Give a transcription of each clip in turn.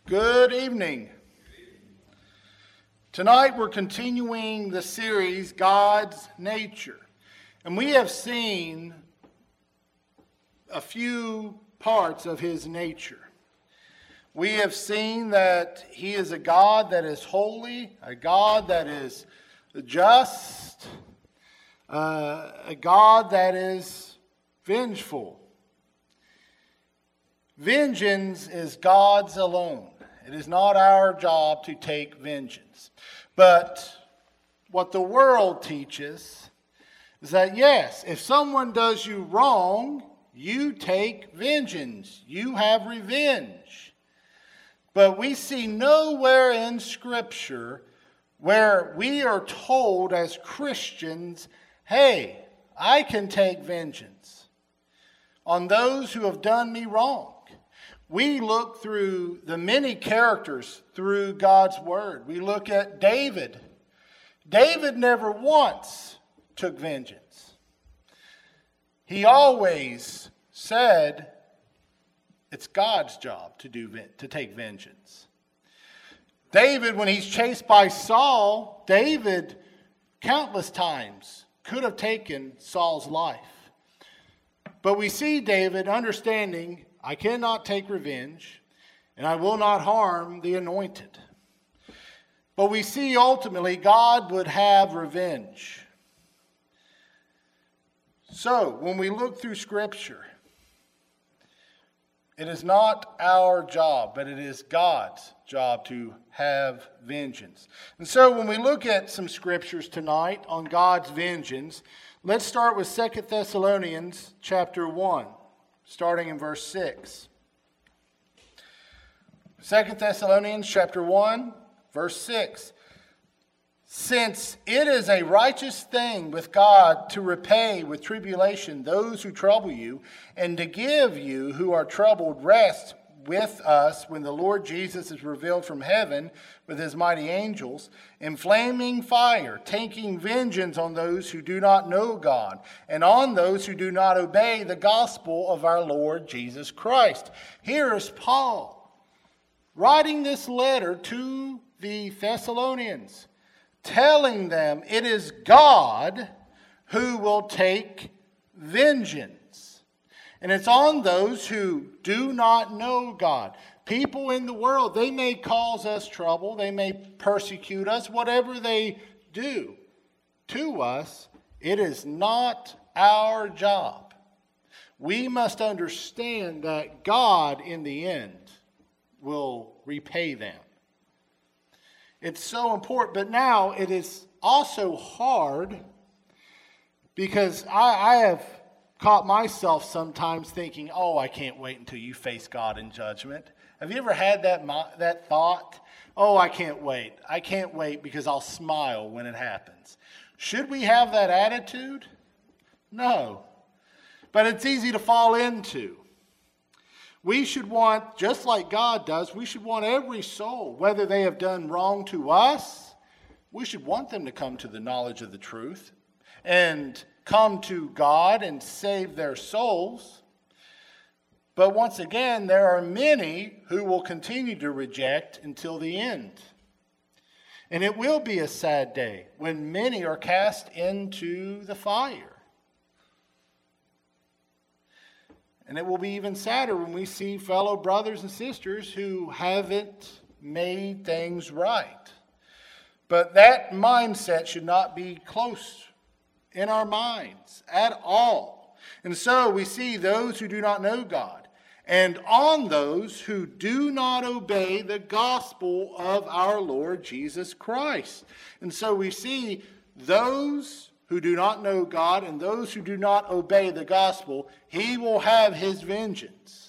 Good evening. Tonight we're continuing the series, God's Nature. And we have seen a few parts of his nature. We have seen that he is a God that is holy, a God that is just, a God that is vengeful. Vengeance is God's alone. It is not our job to take vengeance. But what the world teaches is that, yes, if someone does you wrong, you take vengeance. You have revenge. But we see nowhere in Scripture where we are told as Christians, hey, I can take vengeance on those who have done me wrong. We look through the many characters through God's Word. We look at David. David never once took vengeance. He always said it's God's job to take vengeance. David, when he's chased by Saul, David countless times could have taken Saul's life. But we see David understanding, I cannot take revenge, and I will not harm the anointed. But we see ultimately God would have revenge. So, when we look through Scripture, it is not our job, but it is God's job to have vengeance. And so when we look at some Scriptures tonight on God's vengeance, let's start with 2 Thessalonians chapter 1. Starting in verse 6. 2 Thessalonians chapter 1, verse 6. Since it is a righteous thing with God to repay with tribulation those who trouble you, and to give you who are troubled rest with us when the Lord Jesus is revealed from heaven with his mighty angels, in flaming fire, taking vengeance on those who do not know God, and on those who do not obey the gospel of our Lord Jesus Christ. Here is Paul writing this letter to the Thessalonians, telling them it is God who will take vengeance. And it's on those who do not know God. People in the world, they may cause us trouble. They may persecute us. Whatever they do to us, it is not our job. We must understand that God, in the end, will repay them. It's so important. But now it is also hard because I have caught myself sometimes thinking, oh, I can't wait until you face God in judgment. Have you ever had that thought? Oh, I can't wait. I can't wait because I'll smile when it happens. Should we have that attitude? No. But it's easy to fall into. We should want, just like God does, we should want every soul, whether they have done wrong to us, we should want them to come to the knowledge of the truth and come to God and save their souls. But once again, there are many who will continue to reject until the end. And it will be a sad day when many are cast into the fire. And it will be even sadder when we see fellow brothers and sisters who haven't made things right. But that mindset should not be close in our minds at all. And so we see those who do not know God, and on those who do not obey the gospel of our Lord Jesus Christ. And so we see those who do not know God and those who do not obey the gospel, he will have his vengeance.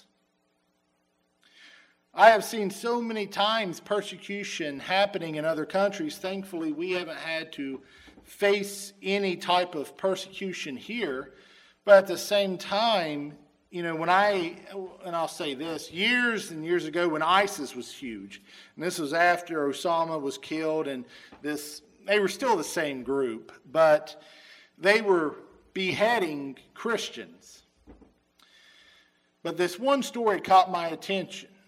I have seen so many times persecution happening in other countries. Thankfully, we haven't had to face any type of persecution here. But at the same time, I'll say this, years and years ago when ISIS was huge, and this was after Osama was killed, and they were still the same group, but they were beheading Christians. But this one story caught my attention.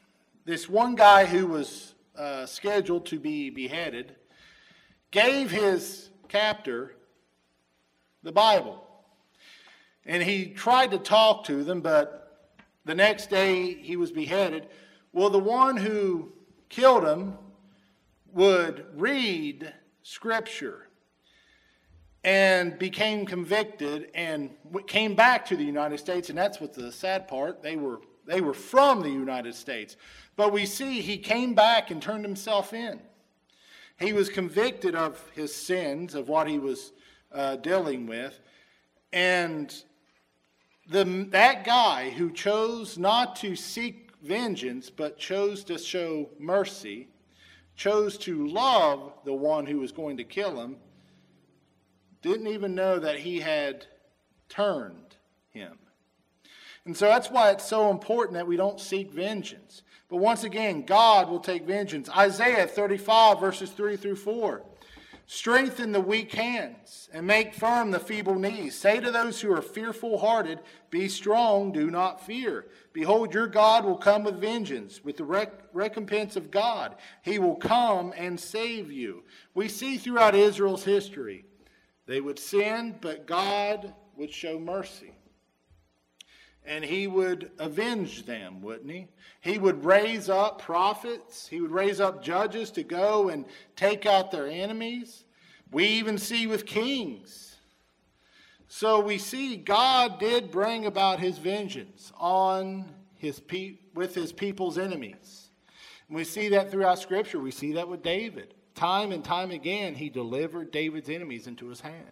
this one guy who was scheduled to be beheaded gave his captor the Bible. And he tried to talk to them, but the next day he was beheaded. Well, the one who killed him would read Scripture and became convicted and came back to the United States. And that's what's the sad part. They were from the United States. But we see he came back and turned himself in. He was convicted of his sins, of what he was dealing with. And that guy who chose not to seek vengeance, but chose to show mercy, chose to love the one who was going to kill him, didn't even know that he had turned him. And so that's why it's so important that we don't seek vengeance. But once again, God will take vengeance. Isaiah 35, verses 3 through 4. Strengthen the weak hands and make firm the feeble knees. Say to those who are fearful-hearted, be strong, do not fear. Behold, your God will come with vengeance, with the recompense of God. He will come and save you. We see throughout Israel's history, they would sin, but God would show mercy. And he would avenge them, wouldn't he? He would raise up prophets. He would raise up judges to go and take out their enemies. We even see with kings. So we see God did bring about his vengeance on with his people's enemies. And we see that throughout Scripture. We see that with David. Time and time again, he delivered David's enemies into his hand.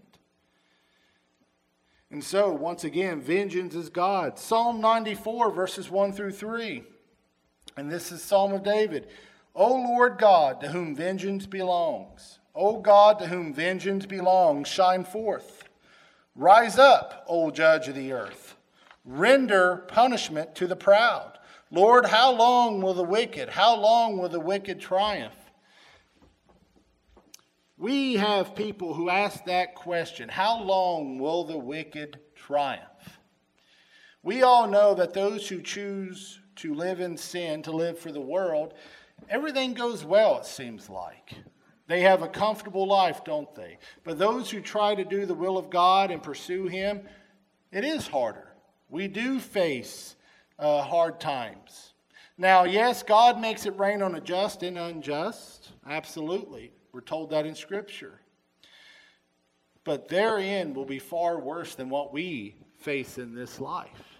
And so, once again, vengeance is God. Psalm 94, verses 1 through 3. And this is Psalm of David. O Lord God, to whom vengeance belongs. O God, to whom vengeance belongs, shine forth. Rise up, O judge of the earth. Render punishment to the proud. Lord, how long will the wicked triumph? We have people who ask that question, how long will the wicked triumph? We all know that those who choose to live in sin, to live for the world, everything goes well, it seems like. They have a comfortable life, don't they? But those who try to do the will of God and pursue him, it is harder. We do face hard times. Now, yes, God makes it rain on the just and unjust. Absolutely. We're told that in Scripture. But their end will be far worse than what we face in this life.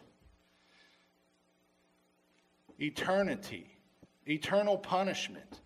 Eternity, eternal punishment.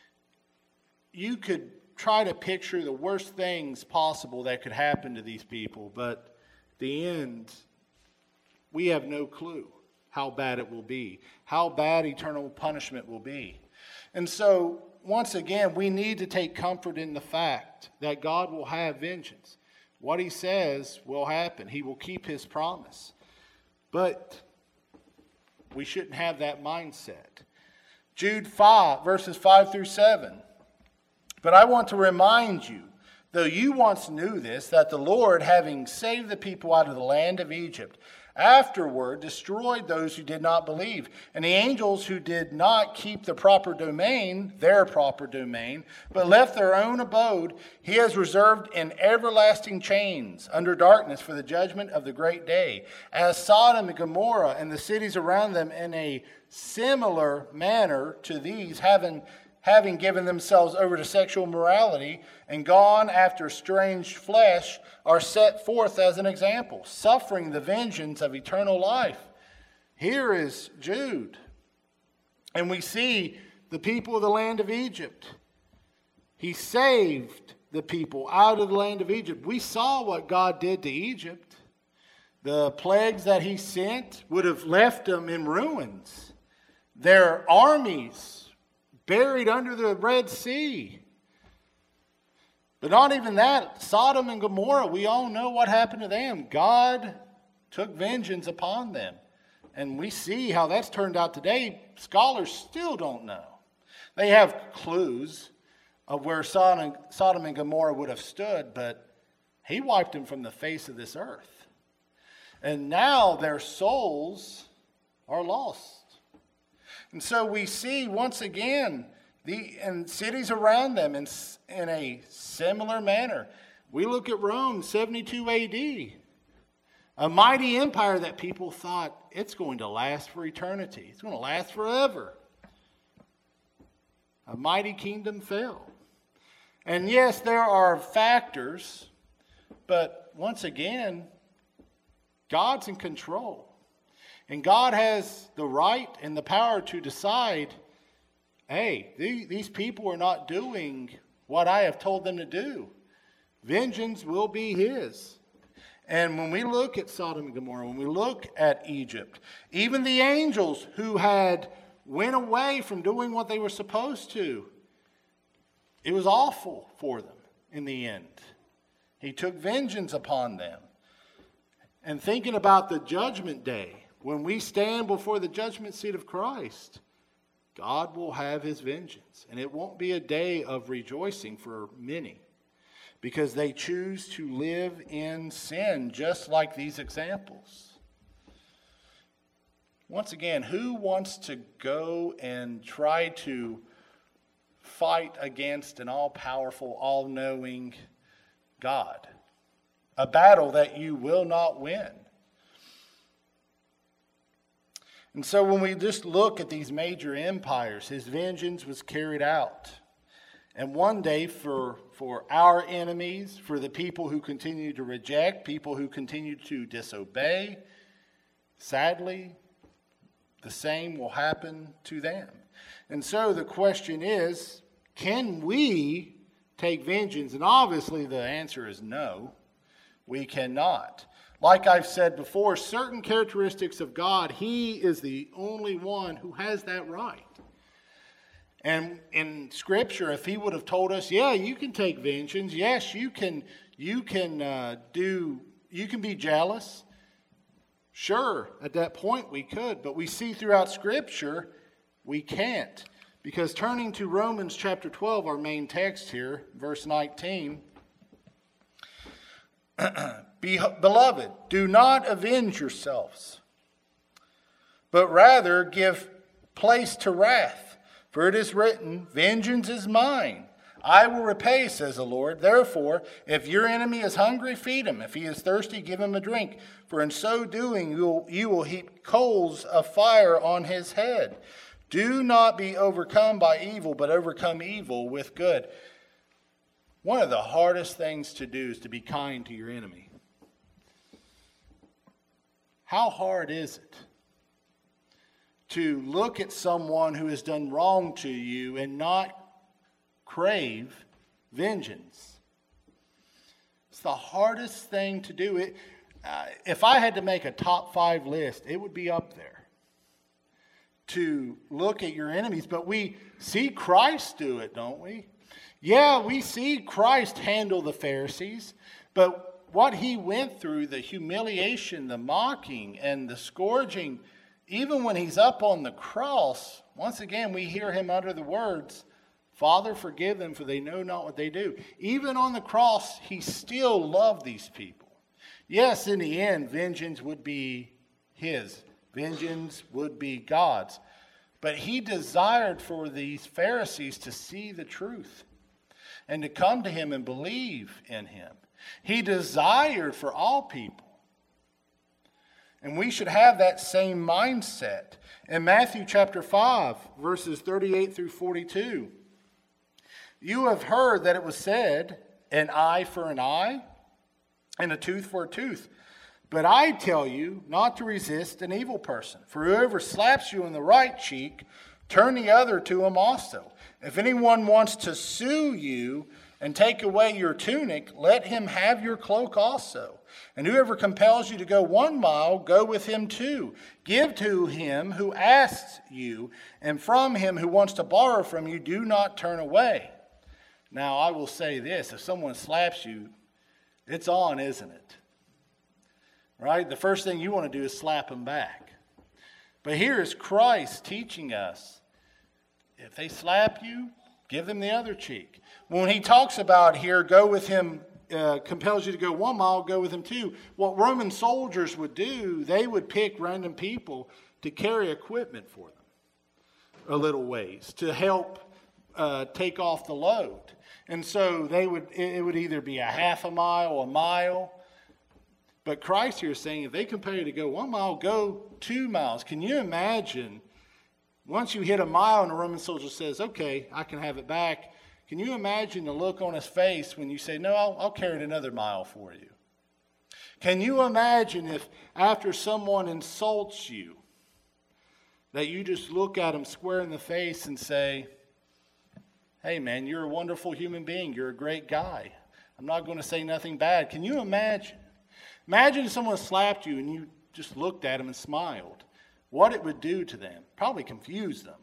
You could try to picture the worst things possible that could happen to these people, but the end, we have no clue how bad it will be, how bad eternal punishment will be. And so, once again, we need to take comfort in the fact that God will have vengeance. What he says will happen. He will keep his promise. But we shouldn't have that mindset. Jude 5, verses 5 through 7. But I want to remind you, though you once knew this, that the Lord, having saved the people out of the land of Egypt, afterward destroyed those who did not believe. And the angels who did not keep their proper domain, but left their own abode, he has reserved in everlasting chains under darkness for the judgment of the great day. As Sodom and Gomorrah and the cities around them in a similar manner to these, having given themselves over to sexual morality and gone after strange flesh, are set forth as an example, suffering the vengeance of eternal life. Here is Jude. And we see the people of the land of Egypt. He saved the people out of the land of Egypt. We saw what God did to Egypt. The plagues that he sent would have left them in ruins. Their armies buried under the Red Sea. But not even that, Sodom and Gomorrah, we all know what happened to them. God took vengeance upon them. And we see how that's turned out today. Scholars still don't know. They have clues of where Sodom and Gomorrah would have stood, but he wiped them from the face of this earth. And now their souls are lost. And so we see once again and cities around them in a similar manner. We look at Rome, 72 AD, a mighty empire that people thought it's going to last for eternity. It's going to last forever. A mighty kingdom fell. And yes, there are factors, but once again, God's in control. And God has the right and the power to decide, hey, these people are not doing what I have told them to do. Vengeance will be his. And when we look at Sodom and Gomorrah, when we look at Egypt, even the angels who had went away from doing what they were supposed to, it was awful for them in the end. He took vengeance upon them. And thinking about the judgment day, when we stand before the judgment seat of Christ, God will have his vengeance. And it won't be a day of rejoicing for many, because they choose to live in sin, just like these examples. Once again, who wants to go and try to fight against an all-powerful, all-knowing God? A battle that you will not win. And so when we just look at these major empires, his vengeance was carried out. And one day for our enemies, for the people who continue to reject, people who continue to disobey, sadly, the same will happen to them. And so the question is, can we take vengeance? And obviously the answer is no, we cannot. Like I've said before, certain characteristics of God, he is the only one who has that right. And in Scripture, if he would have told us, yeah, you can take vengeance, yes, you can be jealous. Sure, at that point we could, but we see throughout Scripture we can't. Because turning to Romans chapter 12, our main text here, verse 19, Beloved, do not avenge yourselves, but rather give place to wrath. For it is written, Vengeance is mine. I will repay, says the Lord. Therefore, if your enemy is hungry, feed him. If he is thirsty, give him a drink. For in so doing, you will heap coals of fire on his head. Do not be overcome by evil, but overcome evil with good. One of the hardest things to do is to be kind to your enemy. How hard is it to look at someone who has done wrong to you and not crave vengeance? It's the hardest thing to do. If I had to make a top 5 list, it would be up there. To look at your enemies. But we see Christ do it, don't we? Yeah, we see Christ handle the Pharisees, but what he went through, the humiliation, the mocking, and the scourging, even when he's up on the cross, once again we hear him utter the words, Father, forgive them, for they know not what they do. Even on the cross, he still loved these people. Yes, in the end, vengeance would be his. Vengeance would be God's. But he desired for these Pharisees to see the truth and to come to him and believe in him. He desired for all people. And we should have that same mindset. In Matthew chapter 5, verses 38 through 42, you have heard that it was said, an eye for an eye and a tooth for a tooth. But I tell you not to resist an evil person. For whoever slaps you on the right cheek, turn the other to him also. If anyone wants to sue you and take away your tunic, let him have your cloak also. And whoever compels you to go 1 mile, go with him 2. Give to him who asks you, and from him who wants to borrow from you, do not turn away. Now I will say this, if someone slaps you, it's on, isn't it? Right? The first thing you want to do is slap them back. But here is Christ teaching us, if they slap you, give them the other cheek. When he talks about here, go with him, compels you to go 1 mile, go with him 2. What Roman soldiers would do, they would pick random people to carry equipment for them. a little ways to help take off the load. And so it would either be a half a mile. But Christ here is saying, if they compare you to go 1 mile, go 2 miles. Can you imagine, once you hit a mile and the Roman soldier says, okay, I can have it back. Can you imagine the look on his face when you say, no, I'll carry it another mile for you? Can you imagine if after someone insults you, that you just look at them square in the face and say, hey man, you're a wonderful human being. You're a great guy. I'm not going to say nothing bad. Can you imagine? Imagine if someone slapped you and you just looked at them and smiled. What it would do to them. Probably confuse them.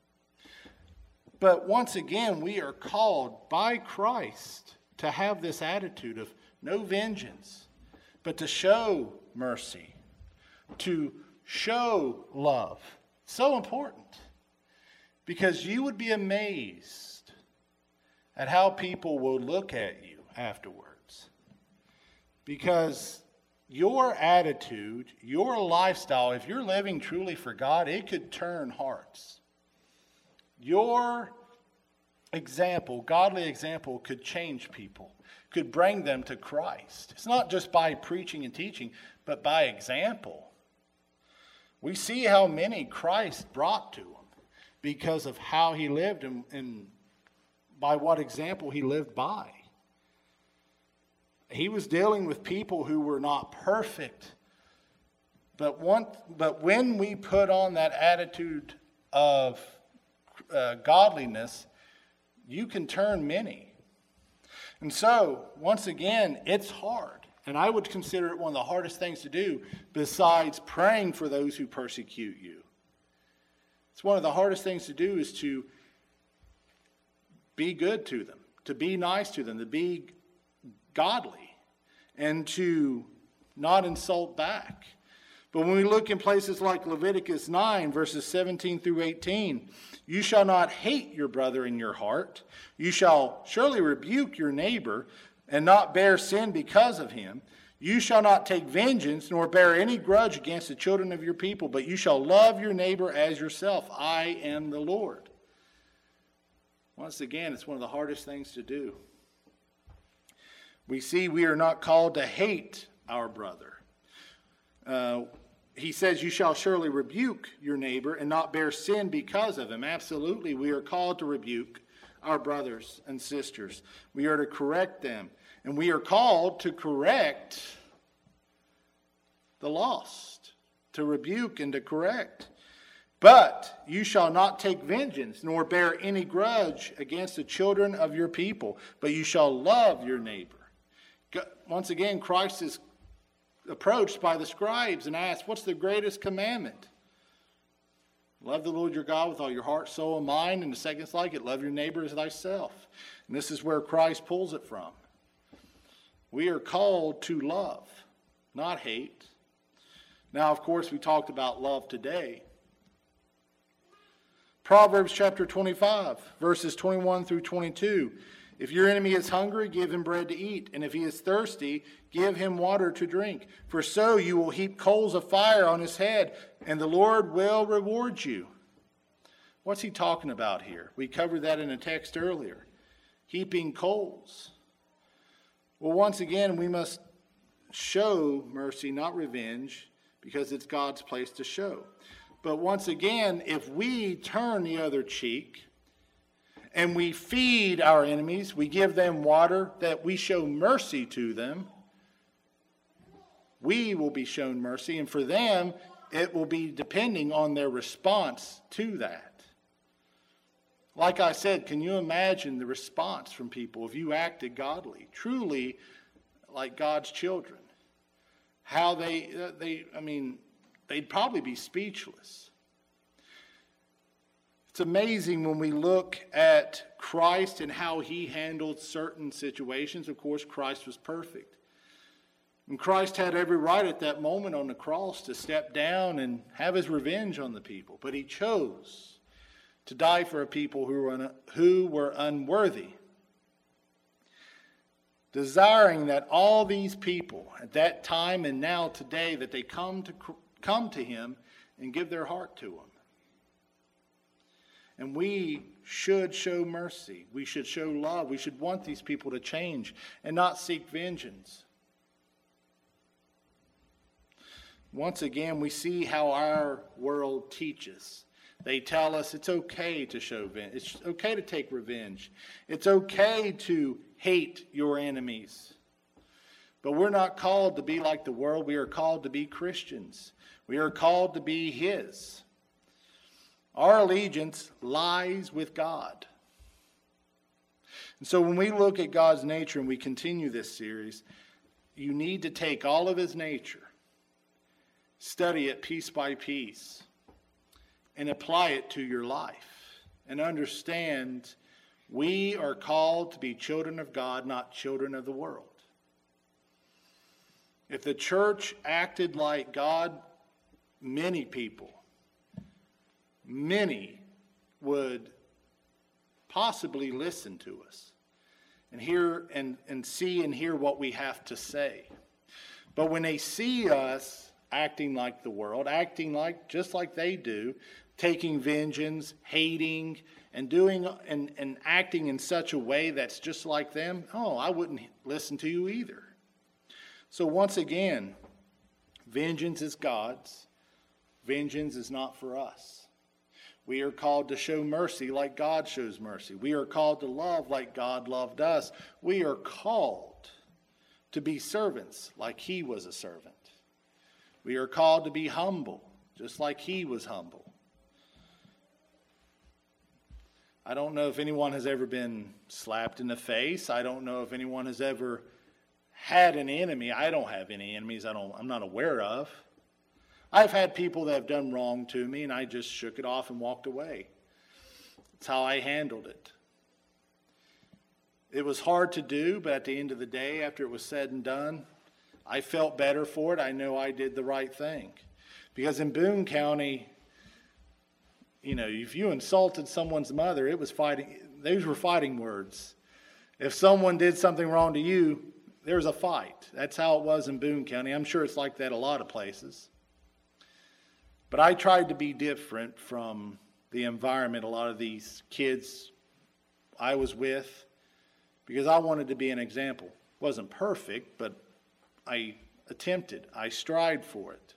But once again, we are called by Christ to have this attitude of no vengeance, but to show mercy, to show love. So important. Because you would be amazed at how people will look at you afterwards. Because your attitude, your lifestyle, if you're living truly for God, it could turn hearts. Your example, godly example, could change people, could bring them to Christ. It's not just by preaching and teaching, but by example. We see how many Christ brought to him because of how he lived and by what example he lived by. He was dealing with people who were not perfect. But when we put on that attitude of godliness, you can turn many. And so, once again, it's hard. And I would consider it one of the hardest things to do besides praying for those who persecute you. It's one of the hardest things to do is to be good to them, to be nice to them, to be godly, and to not insult back. But when we look in places like Leviticus 9, verses 17 through 18, you shall not hate your brother in your heart. You shall surely rebuke your neighbor and not bear sin because of him. You shall not take vengeance nor bear any grudge against the children of your people, but you shall love your neighbor as yourself. I am the Lord. Once again, it's one of the hardest things to do. We see we are not called to hate our brother. He says, you shall surely rebuke your neighbor and not bear sin because of him. Absolutely, we are called to rebuke our brothers and sisters. We are to correct them. And we are called to correct the lost, to rebuke and to correct. But you shall not take vengeance, nor bear any grudge against the children of your people, but you shall love your neighbor. Once again, Christ is approached by the scribes and asked, what's the greatest commandment? Love the Lord your God with all your heart, soul, and mind. And the second's like it, love your neighbor as thyself. And this is where Christ pulls it from. We are called to love, not hate. Now, of course, we talked about love today. Proverbs chapter 25, verses 21 through 22. If your enemy is hungry, give him bread to eat. And if he is thirsty, give him water to drink. For so you will heap coals of fire on his head, and the Lord will reward you. What's he talking about here? We covered that in a text earlier. Heaping coals. Well, once again, we must show mercy, not revenge, because it's God's place to show. But once again, if we turn the other cheek and we feed our enemies, we give them water, that we show mercy to them, we will be shown mercy. And for them, it will be depending on their response to that. Like I said, can you imagine the response from people if you acted godly, truly like God's children? How they'd probably be speechless. It's amazing when we look at Christ and how he handled certain situations. Of course, Christ was perfect. And Christ had every right at that moment on the cross to step down and have his revenge on the people. But he chose to die for a people who were unworthy, desiring that all these people at that time and now today, that they come to him and give their heart to him. And we should show mercy. We should show love. We should want these people to change and not seek vengeance. Once again, we see how our world teaches. They tell us it's okay to show vengeance. It's okay to take revenge. It's okay to hate your enemies. But we're not called to be like the world. We are called to be Christians. We are called to be His. Our allegiance lies with God. And so when we look at God's nature and we continue this series, you need to take all of His nature, study it piece by piece, and apply it to your life. And understand we are called to be children of God, not children of the world. If the church acted like God, many would possibly listen to us and hear and see and hear what we have to say. But when they see us acting like the world, acting like just like they do, taking vengeance, hating, and doing and acting in such a way that's just like them, I wouldn't listen to you either. So once again, vengeance is God's. Vengeance is not for us. We are called to show mercy like God shows mercy. We are called to love like God loved us. We are called to be servants like He was a servant. We are called to be humble just like He was humble. I don't know if anyone has ever been slapped in the face. I don't know if anyone has ever had an enemy. I don't have any enemies I'm not aware of. I've had people that have done wrong to me, and I just shook it off and walked away. That's how I handled it. It was hard to do, but at the end of the day, after it was said and done, I felt better for it. I know I did the right thing. Because in Boone County, if you insulted someone's mother, it was fighting. Those were fighting words. If someone did something wrong to you, there was a fight. That's how it was in Boone County. I'm sure it's like that a lot of places. But I tried to be different from the environment a lot of these kids I was with, because I wanted to be an example. Wasn't perfect, but I attempted. I strived for it.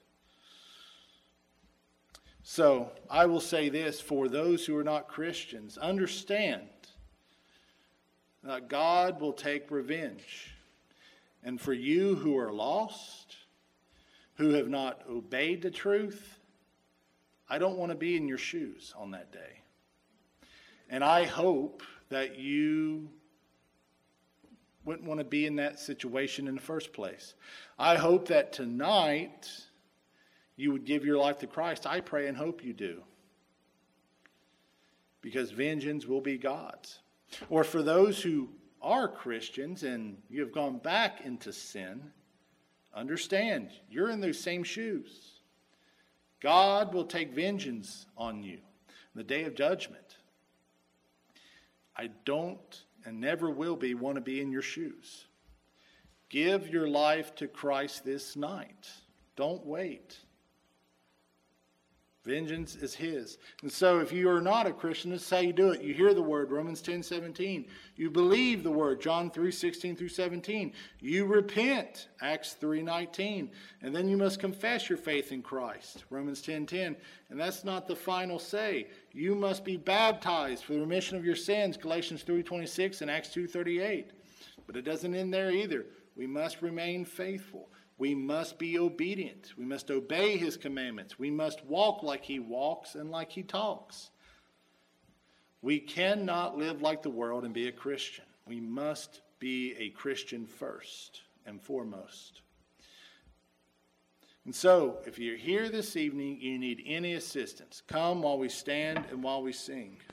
So I will say this, for those who are not Christians, understand that God will take revenge. And for you who are lost, who have not obeyed the truth, I don't want to be in your shoes on that day. And I hope that you wouldn't want to be in that situation in the first place. I hope that tonight you would give your life to Christ. I pray and hope you do. Because vengeance will be God's. Or for those who are Christians and you have gone back into sin, understand you're in those same shoes. God will take vengeance on you in the day of judgment. I don't and never will want to be in your shoes. Give your life to Christ this night. Don't wait. Vengeance is His. And so if you are not a Christian, this is how you do it. You hear the word, Romans 10:17. You believe the word, John 3:16 through 17. You repent, Acts 3:19. And then you must confess your faith in Christ, Romans 10:10. And that's not the final say. You must be baptized for the remission of your sins, Galatians 3:26 and Acts 2:38. But it doesn't end there either. We must remain faithful. We must be obedient. We must obey His commandments. We must walk like He walks and like He talks. We cannot live like the world and be a Christian. We must be a Christian first and foremost. And so, if you're here this evening, you need any assistance, come while we stand and while we sing.